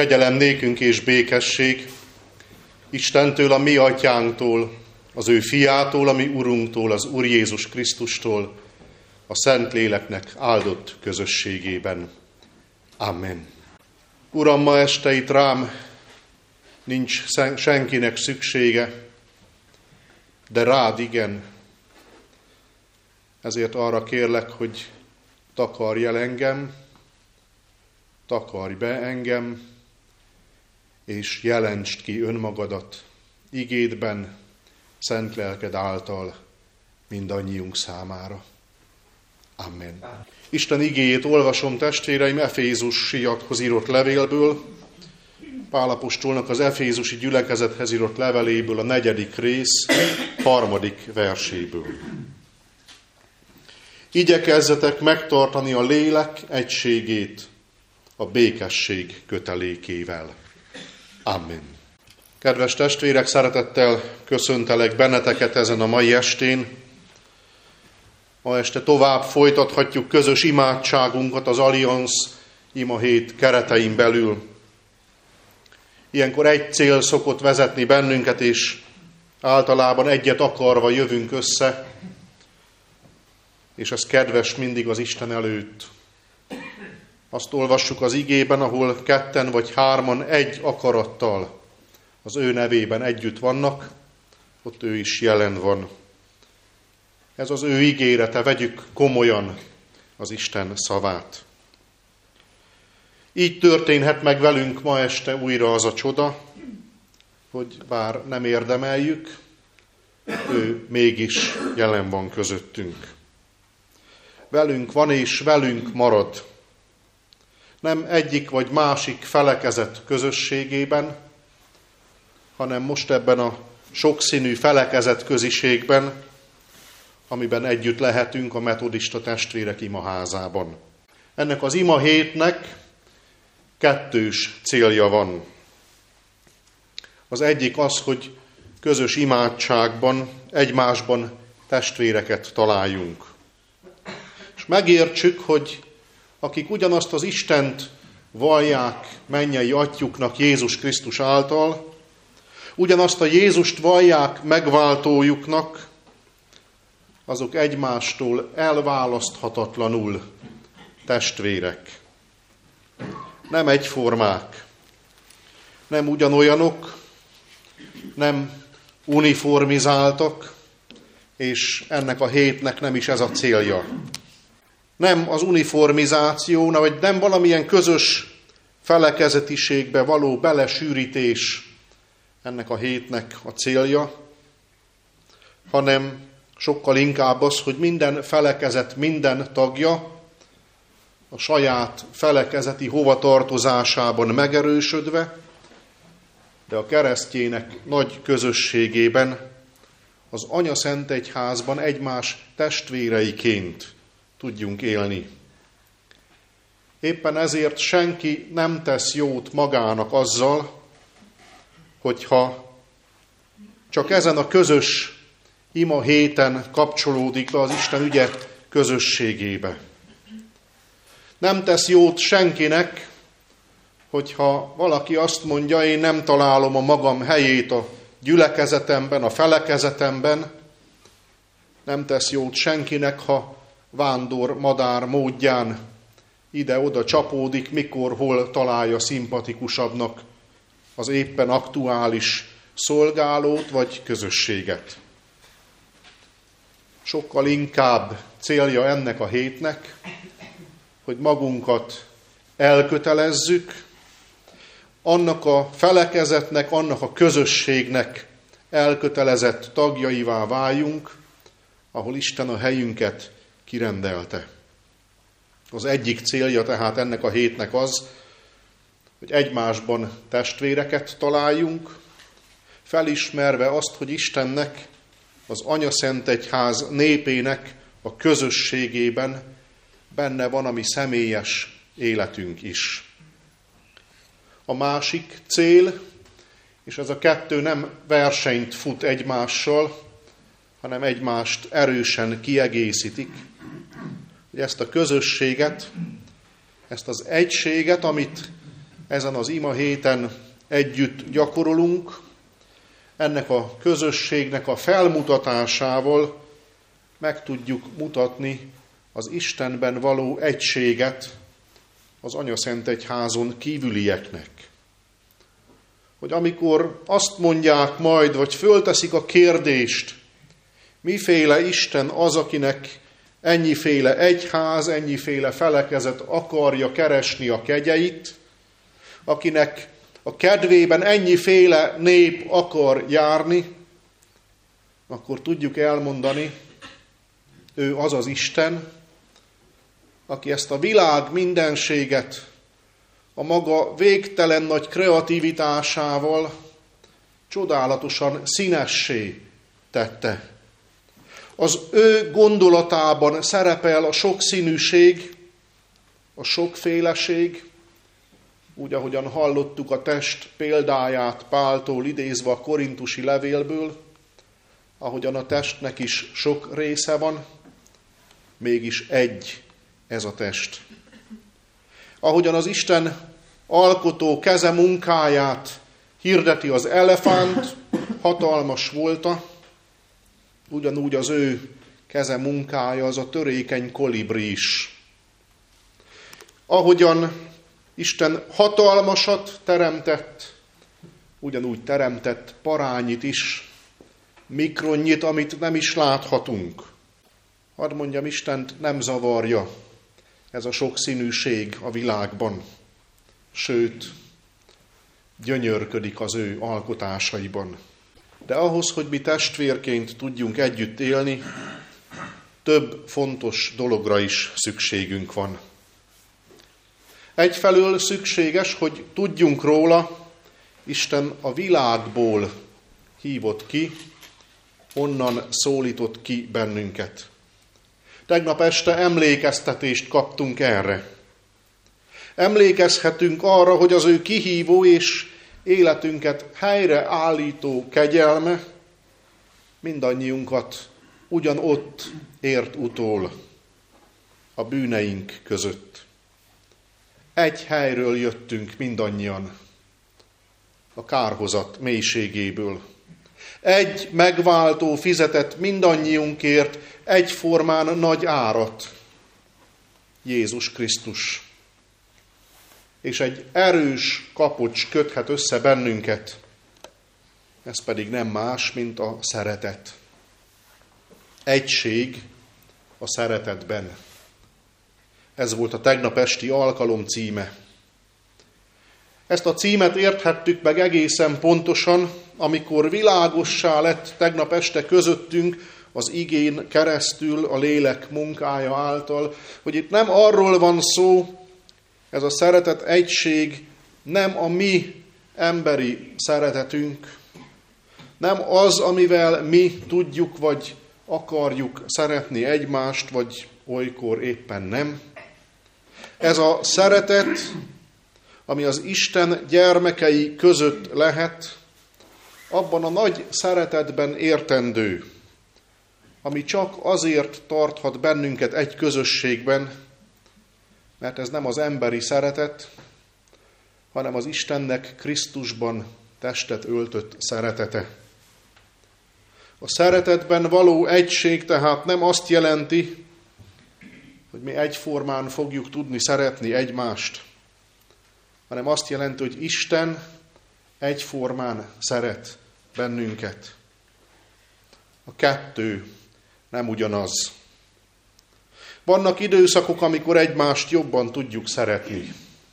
Kegyelem nékünk és békesség Istentől, a mi atyánktól, az ő fiától, a mi urunktól, az Úr Jézus Krisztustól, a Szentléleknek áldott közösségében. Amen. Uram, ma este itt rám nincs senkinek szüksége, de rád igen. Ezért arra kérlek, hogy takarj el engem, takarj be engem, és jelentsd ki önmagadat igédben, szent lelked által mindannyiunk számára. Amen. Isten igéjét olvasom, testvéreim, Efézusiakhoz írott levélből, Pál apostolnak az efézusi gyülekezethez írott leveléből, a 4. rész 3. verséből. Igyekezzetek megtartani a lélek egységét a békesség kötelékével. Amen. Kedves testvérek, szeretettel köszöntelek benneteket ezen a mai estén. Ma este tovább folytathatjuk közös imádságunkat az Allianz imahét keretein belül. Ilyenkor egy cél szokott vezetni bennünket, és általában egyet akarva jövünk össze, és ez kedves mindig az Isten előtt. Azt olvassuk az igében, ahol 2 vagy 3 egy akarattal az ő nevében együtt vannak, ott ő is jelen van. Ez az ő ígérete, vegyük komolyan az Isten szavát. Így történhet meg velünk ma este újra az a csoda, hogy bár nem érdemeljük, ő mégis jelen van közöttünk. Velünk van és velünk marad. Nem egyik vagy másik felekezet közösségében, hanem most ebben a sokszínű felekezet köziségben, amiben együtt lehetünk a metodista testvérek imaházában. Ennek az imahétnek 2 célja van. Az egyik az, hogy közös imádságban, egymásban testvéreket találjunk. És megértsük, hogy akik ugyanazt az Istent vallják mennyei atyuknak Jézus Krisztus által, ugyanazt a Jézust vallják megváltójuknak, azok egymástól elválaszthatatlanul testvérek. Nem egyformák, nem ugyanolyanok, nem uniformizáltak, és ennek a hétnek nem is ez a célja. Nem az uniformizáció, vagy nem valamilyen közös felekezetiségbe való belesűrítés ennek a hétnek a célja, hanem sokkal inkább az, hogy minden felekezet, minden tagja a saját felekezeti hovatartozásában megerősödve, de a keresztjének nagy közösségében, az Anyaszentegyházban egymás testvéreiként tudjunk élni. Éppen ezért senki nem tesz jót magának azzal, hogyha csak ezen a közös ima héten kapcsolódik be az Isten ügye közösségébe. Nem tesz jót senkinek, hogyha valaki azt mondja, én nem találom a magam helyét a gyülekezetemben, a felekezetemben. Nem tesz jót senkinek, ha vándor madár módján ide-oda csapódik, mikor, hol találja szimpatikusabbnak az éppen aktuális szolgálót vagy közösséget. Sokkal inkább célja ennek a hétnek, hogy magunkat elkötelezzük, annak a felekezetnek, annak a közösségnek elkötelezett tagjaivá váljunk, ahol Isten a helyünket kirendelte. Az egyik célja tehát ennek a hétnek az, hogy egymásban testvéreket találjunk, felismerve azt, hogy Istennek, az Anyaszentegyház népének a közösségében benne van a mi személyes életünk is. A másik cél, és ez a 2 nem versenyt fut egymással, hanem egymást erősen kiegészítik, hogy ezt a közösséget, ezt az egységet, amit ezen az ima héten együtt gyakorolunk, ennek a közösségnek a felmutatásával meg tudjuk mutatni az Istenben való egységet az Anyaszentegyházon kívülieknek. Hogy amikor azt mondják majd, vagy fölteszik a kérdést, miféle Isten az, akinek ennyiféle egyház, ennyiféle felekezet akarja keresni a kegyeit, akinek a kedvében ennyiféle nép akar járni, akkor tudjuk elmondani, ő az az Isten, aki ezt a világ mindenséget a maga végtelen nagy kreativitásával csodálatosan színessé tette. Az ő gondolatában szerepel a sokszínűség, a sokféleség, úgy, ahogyan hallottuk a test példáját Páltól idézve a korintusi levélből, ahogyan a testnek is sok része van, mégis egy ez a test. Ahogyan az Isten alkotó keze munkáját hirdeti az elefánt hatalmas volta, ugyanúgy az ő keze munkája az a törékeny kolibri is. Ahogyan Isten hatalmasat teremtett, ugyanúgy teremtett parányit is, mikronnyit, amit nem is láthatunk. Hadd mondjam, Istent nem zavarja ez a sokszínűség a világban, sőt, gyönyörködik az ő alkotásaiban. De ahhoz, hogy mi testvérként tudjunk együtt élni, több fontos dologra is szükségünk van. Egyfelől szükséges, hogy tudjunk róla, Isten a világból hívott ki, onnan szólított ki bennünket. Tegnap este emlékeztetést kaptunk erre. Emlékezhetünk arra, hogy az ő kihívó és életünket helyreállító kegyelme mindannyiunkat ugyanott ért utol, a bűneink között. Egy helyről jöttünk mindannyian, a kárhozat mélységéből. Egy megváltó fizetett mindannyiunkért egyformán nagy árat, Jézus Krisztus. És egy erős kapocs köthet össze bennünket, ez pedig nem más, mint a szeretet. Egység a szeretetben. Ez volt a tegnap esti alkalom címe. Ezt a címet érthettük meg egészen pontosan, amikor világossá lett tegnap este közöttünk az igén keresztül, a lélek munkája által, hogy itt nem arról van szó, ez a szeretet egység nem a mi emberi szeretetünk, nem az, amivel mi tudjuk, vagy akarjuk szeretni egymást, vagy olykor éppen nem. Ez a szeretet, ami az Isten gyermekei között lehet, abban a nagy szeretetben értendő, ami csak azért tarthat bennünket egy közösségben, mert ez nem az emberi szeretet, hanem az Istennek Krisztusban testet öltött szeretete. A szeretetben való egység tehát nem azt jelenti, hogy mi egyformán fogjuk tudni szeretni egymást, hanem azt jelenti, hogy Isten egyformán szeret bennünket. A kettő nem ugyanaz. Vannak időszakok, amikor egymást jobban tudjuk szeretni.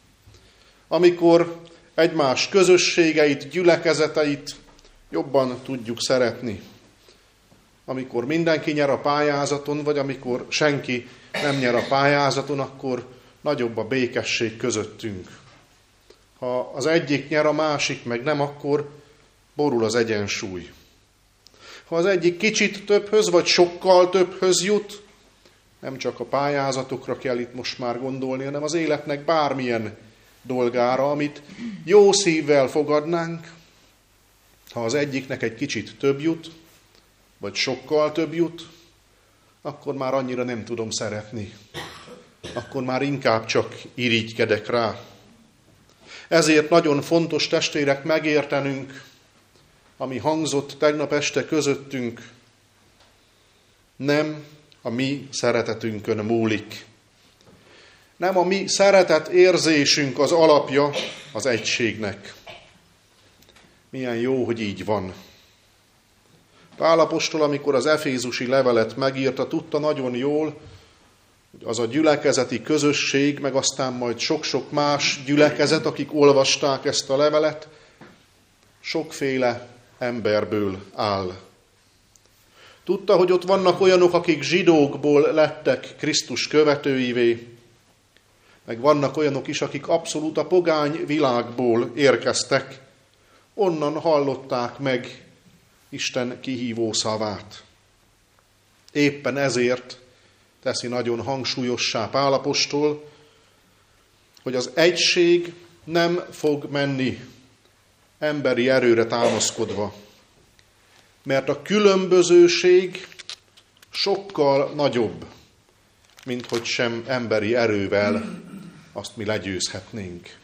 Amikor egymás közösségeit, gyülekezeteit jobban tudjuk szeretni. Amikor mindenki nyer a pályázaton, vagy amikor senki nem nyer a pályázaton, akkor nagyobb a békesség közöttünk. Ha az egyik nyer, a másik meg nem, akkor borul az egyensúly. Ha az egyik kicsit többhöz, vagy sokkal többhöz jut, nem csak a pályázatokra kell itt most már gondolni, hanem az életnek bármilyen dolgára, amit jó szívvel fogadnánk. Ha az egyiknek egy kicsit több jut, vagy sokkal több jut, akkor már annyira nem tudom szeretni. Akkor már inkább csak irigykedek rá. Ezért nagyon fontos, testvérek, megértenünk, ami hangzott tegnap este közöttünk, nem a mi szeretetünkön múlik. Nem a mi szeretet érzésünk az alapja az egységnek. Milyen jó, hogy így van. Pál apostol, amikor az efézusi levelet megírta, tudta nagyon jól, hogy az a gyülekezeti közösség, meg aztán majd sok-sok más gyülekezet, akik olvasták ezt a levelet, sokféle emberből áll. Tudta, hogy ott vannak olyanok, akik zsidókból lettek Krisztus követőivé, meg vannak olyanok is, akik abszolút a pogány világból érkeztek, onnan hallották meg Isten kihívó szavát. Éppen ezért teszi nagyon hangsúlyossá Pál apostol, hogy az egység nem fog menni emberi erőre támaszkodva, mert a különbözőség sokkal nagyobb, mint hogy sem emberi erővel azt mi legyőzhetnénk.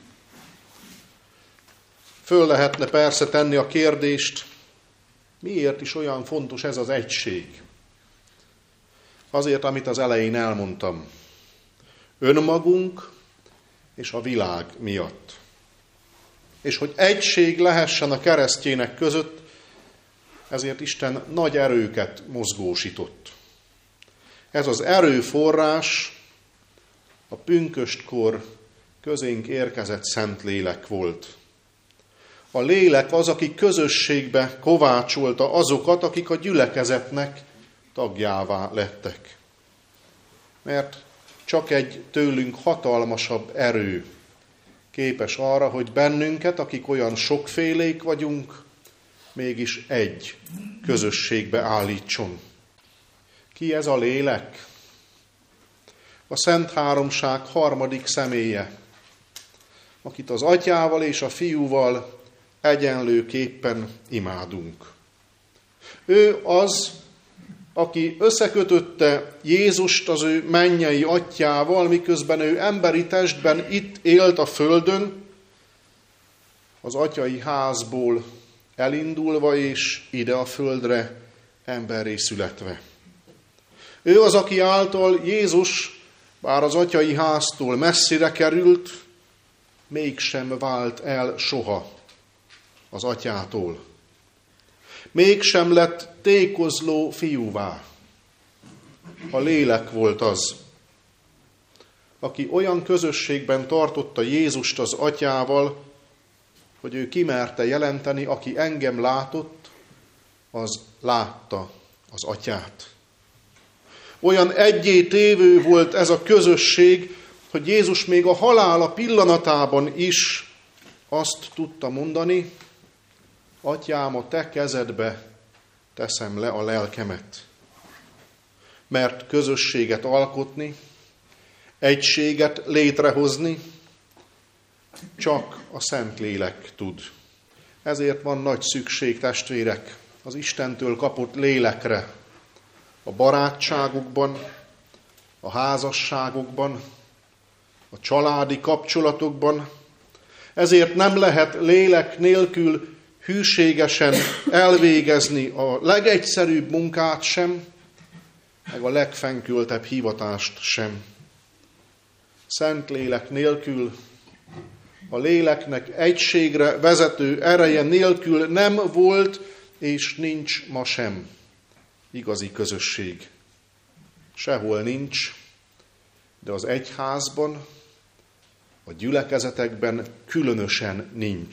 Föl lehetne persze tenni a kérdést, miért is olyan fontos ez az egység? Azért, amit az elején elmondtam. Önmagunk és a világ miatt. És hogy egység lehessen a keresztjének között, ezért Isten nagy erőket mozgósított. Ez az erőforrás a pünköstkor közénk érkezett Szentlélek volt. A lélek az, aki közösségbe kovácsolta azokat, akik a gyülekezetnek tagjává lettek. Mert csak egy tőlünk hatalmasabb erő képes arra, hogy bennünket, akik olyan sokfélék vagyunk, mégis egy közösségbe állítson. Ki ez a lélek? A Szent Háromság harmadik személye, akit az Atyával és a Fiúval egyenlőképpen imádunk. Ő az, aki összekötötte Jézust az ő mennyei Atyával, miközben ő emberi testben itt élt a földön, az atyai házból elindulva és ide a földre emberré születve. Ő az, aki által Jézus, bár az atyai háztól messzire került, mégsem vált el soha az atyától. Mégsem lett tékozló fiúvá. A lélek volt az, aki olyan közösségben tartotta Jézust az atyával, hogy ő kimerte jelenteni, aki engem látott, az látta az atyát. Olyan egyé tévő volt ez a közösség, hogy Jézus még a halála pillanatában is azt tudta mondani, Atyám, a te kezedbe teszem le a lelkemet. Mert közösséget alkotni, egységet létrehozni csak a Szentlélek tud. Ezért van nagy szükség, testvérek, az Istentől kapott lélekre, a barátságokban, a házasságokban, a családi kapcsolatokban. Ezért nem lehet lélek nélkül hűségesen elvégezni a legegyszerűbb munkát sem, meg a legfenköltebb hivatást sem. Szentlélek nélkül, a léleknek egységre vezető ereje nélkül nem volt és nincs ma sem igazi közösség. Sehol nincs, de az egyházban, a gyülekezetekben különösen nincs.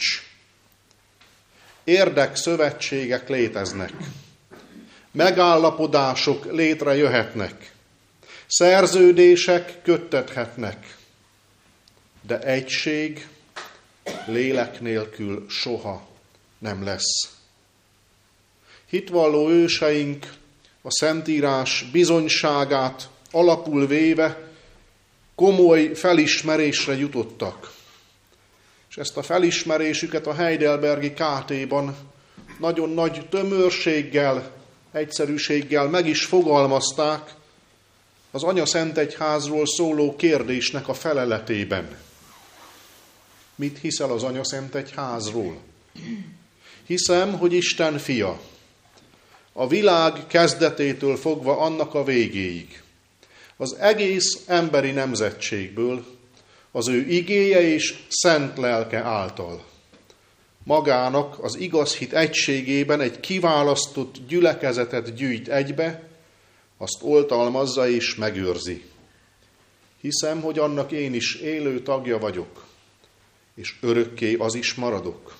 Érdekszövetségek léteznek, megállapodások létrejöhetnek, szerződések köttethetnek, de egység lélek nélkül soha nem lesz. Hitvalló őseink a Szentírás bizonyságát alapul véve komoly felismerésre jutottak. És ezt a felismerésüket a Heidelbergi KT-ban nagyon nagy tömörséggel, egyszerűséggel meg is fogalmazták az Anyaszentegyházról szóló kérdésnek a feleletében. Mit hiszel az Anyaszent Egyházról? Hiszem, hogy Isten fia. A világ kezdetétől fogva annak a végéig. Az egész emberi nemzetségből, az ő igéje és szent lelke által. Magának az igaz hit egységében egy kiválasztott gyülekezetet gyűjt egybe, azt oltalmazza és megőrzi. Hiszem, hogy annak én is élő tagja vagyok, és örökké az is maradok.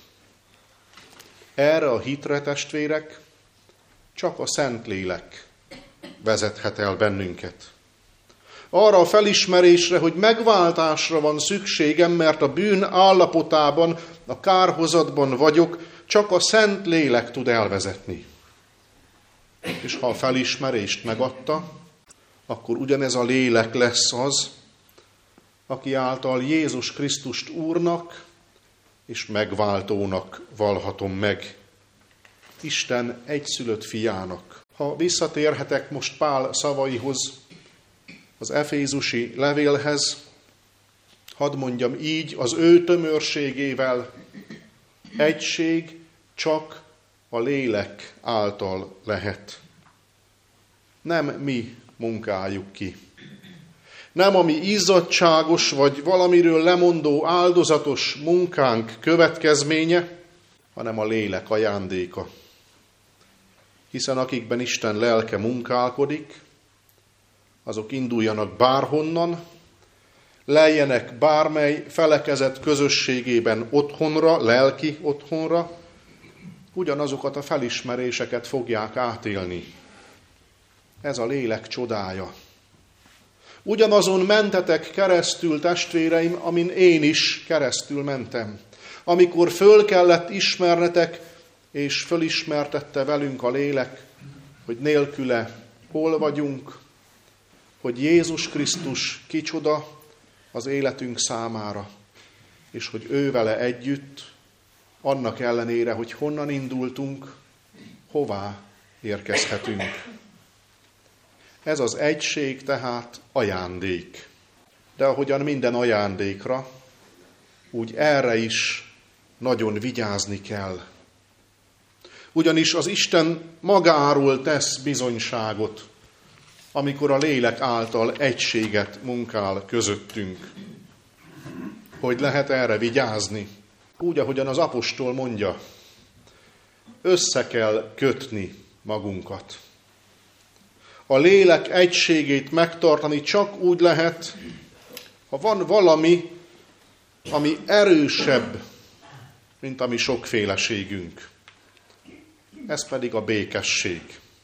Erre a hitre, testvérek, csak a Szentlélek vezethet el bennünket. Arra a felismerésre, hogy megváltásra van szükségem, mert a bűn állapotában, a kárhozatban vagyok, csak a Szentlélek tud elvezetni. És ha a felismerést megadta, akkor ugyanez a lélek lesz az, aki által Jézus Krisztust Úrnak és megváltónak valhatom meg. Isten egyszülött fiának. Ha visszatérhetek most Pál szavaihoz, az efézusi levélhez, hadd mondjam így, az ő tömörségével, egység csak a lélek által lehet. Nem mi munkáljuk ki. Nem a mi izzadságos vagy valamiről lemondó áldozatos munkánk következménye, hanem a lélek ajándéka. Hiszen akikben Isten lelke munkálkodik, azok induljanak bárhonnan, leljenek bármely felekezet közösségében otthonra, lelki otthonra, ugyanazokat a felismeréseket fogják átélni. Ez a lélek csodája. Ugyanazon mentetek keresztül, testvéreim, amin én is keresztül mentem. Amikor föl kellett ismernetek, és fölismertette velünk a lélek, hogy nélküle hol vagyunk, hogy Jézus Krisztus kicsoda az életünk számára, és hogy ő vele együtt, annak ellenére, hogy honnan indultunk, hová érkezhetünk. Ez az egység tehát ajándék. De ahogyan minden ajándékra, úgy erre is nagyon vigyázni kell. Ugyanis az Isten magáról tesz bizonyságot, amikor a lélek által egységet munkál közöttünk. Hogy lehet erre vigyázni? Úgy, ahogyan az apostol mondja, össze kell kötni magunkat. A lélek egységét megtartani csak úgy lehet, ha van valami, ami erősebb, mint a mi sokféleségünk. Ez pedig a békesség.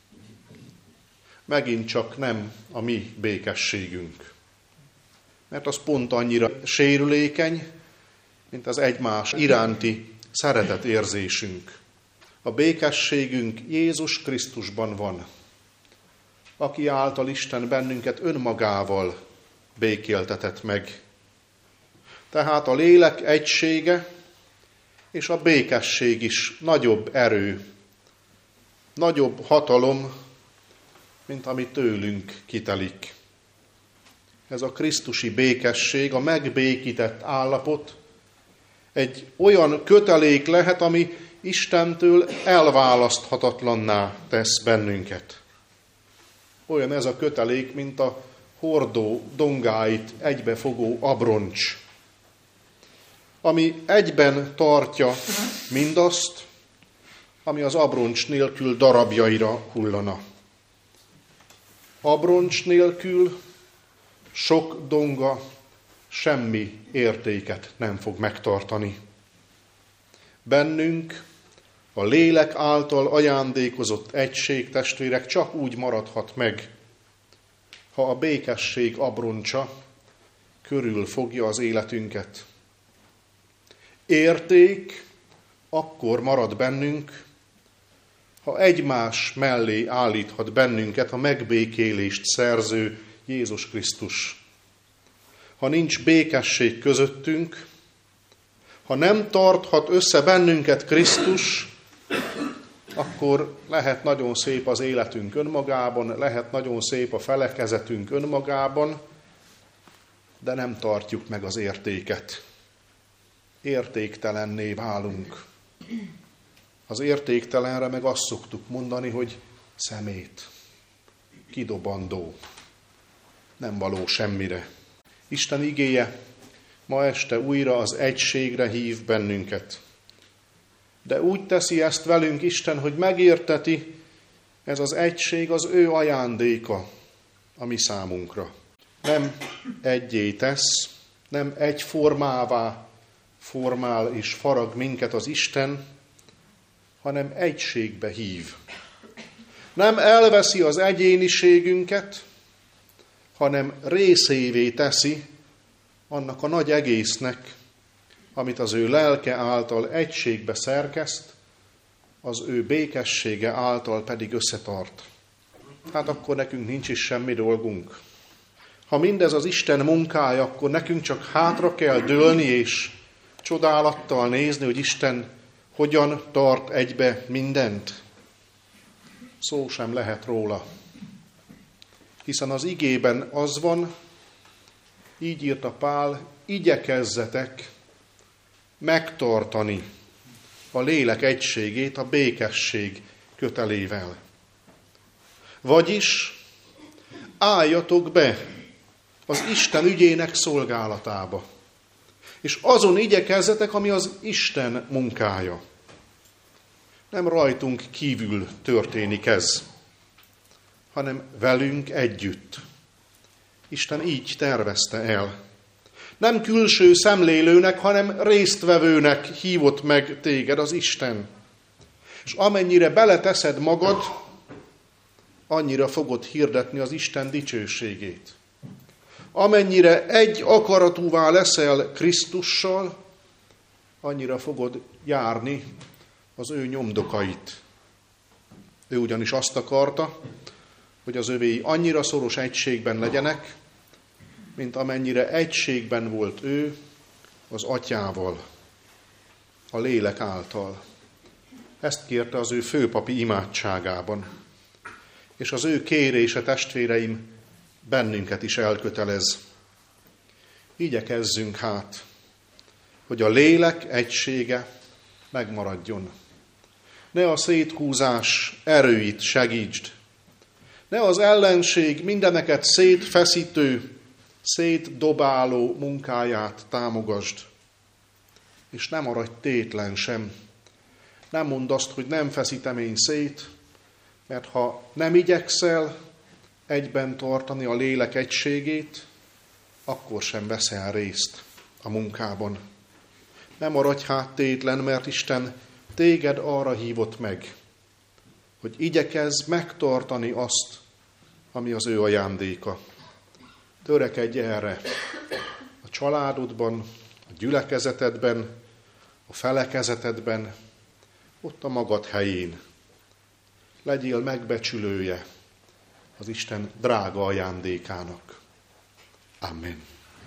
Megint csak nem a mi békességünk. Mert az pont annyira sérülékeny, mint az egymás iránti szeretetérzésünk. A békességünk Jézus Krisztusban van, aki által Isten bennünket önmagával békéltetett meg. Tehát a lélek egysége és a békesség is nagyobb erő, nagyobb hatalom, mint ami tőlünk kitelik. Ez a krisztusi békesség, a megbékített állapot egy olyan kötelék lehet, ami Istentől elválaszthatatlanná tesz bennünket. Olyan ez a kötelék, mint a hordó dongáit egybefogó abroncs, ami egyben tartja mindazt, ami az abroncs nélkül darabjaira hullana. Abroncs nélkül sok donga semmi értéket nem fog megtartani. Bennünk a lélek által ajándékozott egység, testvérek, csak úgy maradhat meg, ha a békesség abroncsa körül fogja az életünket. Érték akkor marad bennünk, ha egymás mellé állíthat bennünket a megbékélést szerző Jézus Krisztus. Ha nincs békesség közöttünk, ha nem tarthat össze bennünket Krisztus, akkor lehet nagyon szép az életünk önmagában, lehet nagyon szép a felekezetünk önmagában, de nem tartjuk meg az értéket. értéktelenné válunk. Az értéktelenre meg azt szoktuk mondani, hogy szemét, kidobandó, nem való semmire. Isten igéje ma este újra az egységre hív bennünket. De úgy teszi ezt velünk Isten, hogy megérteti, ez az egység az ő ajándéka a mi számunkra. Nem egyé tesz, nem egyformává formál és farag minket az Isten, hanem egységbe hív. Nem elveszi az egyéniségünket, hanem részévé teszi annak a nagy egésznek, amit az ő lelke által egységbe szerkeszt, az ő békessége által pedig összetart. Hát akkor nekünk nincs is semmi dolgunk. Ha mindez az Isten munkája, akkor nekünk csak hátra kell dőlni és csodálattal nézni, hogy Isten hogyan tart egybe mindent. Szó sem lehet róla. Hiszen az igében az van, így írta Pál, igyekezzetek megtartani a lélek egységét a békesség kötelével. Vagyis álljatok be az Isten ügyének szolgálatába, és azon igyekezzetek, ami az Isten munkája. Nem rajtunk kívül történik ez, hanem velünk együtt. Isten így tervezte el. Nem külső szemlélőnek, hanem résztvevőnek hívott meg téged az Isten. És amennyire beleteszed magad, annyira fogod hirdetni az Isten dicsőségét. Amennyire egy akaratúvá leszel Krisztussal, annyira fogod járni az ő nyomdokait. Ő ugyanis azt akarta, hogy az övéi annyira szoros egységben legyenek, mint amennyire egységben volt ő az atyával, a lélek által. Ezt kérte az ő főpapi imádságában. És az ő kérése, testvéreim, bennünket is elkötelez. Igyekezzünk hát, hogy a lélek egysége megmaradjon. Ne a széthúzás erőit segítsd, ne az ellenség mindeneket szétfeszítő, szétdobáló munkáját támogasd. És ne maradj tétlen sem. Nem mondd azt, hogy nem feszítem én szét, mert ha nem igyekszel egyben tartani a lélek egységét, akkor sem veszel részt a munkában. Nem maradj hát tétlen, mert Isten téged arra hívott meg, hogy igyekezz megtartani azt, ami az ő ajándéka. Törekedj erre a családodban, a gyülekezetedben, a felekezetedben, ott a magad helyén. Legyél megbecsülője az Isten drága ajándékának. Amen.